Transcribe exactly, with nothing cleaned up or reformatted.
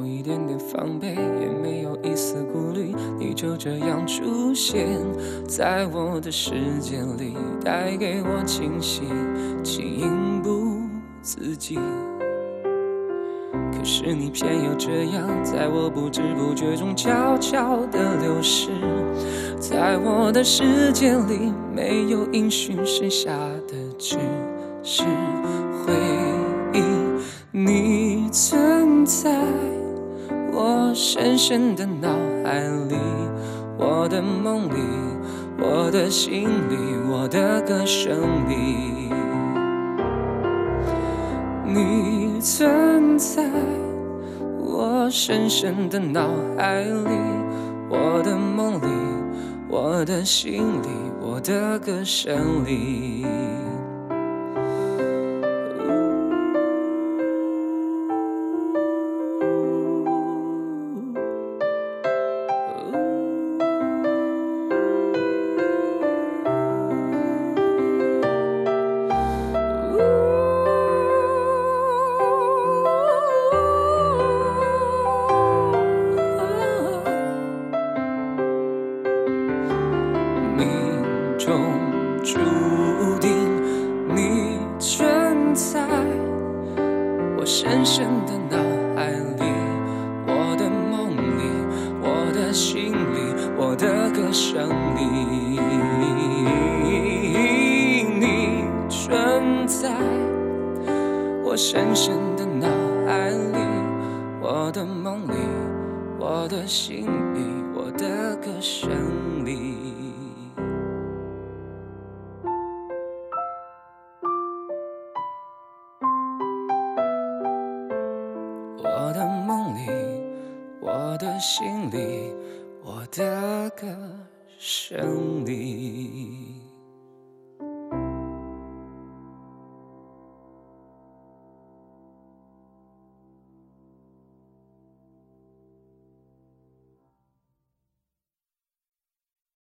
一点点防备，也没有一丝顾虑，你就这样出现在我的世界里，带给我惊喜，情不自禁。可是你偏要这样，在我不知不觉中悄悄地流逝，在我的世界里没有音讯，剩下的只是回忆。你存在我深深的脑海里，我的梦里，我的心里，我的歌声里。你存在我深深的脑海里，我的梦里，我的心里，我的歌声里。命中注定你存在我深深的脑海里，我的梦里，我的心里，我的歌声里。你存在我深深的脑海里，我的梦里，我的心里，我的歌声里。我的梦里，我的心里，我的歌声里。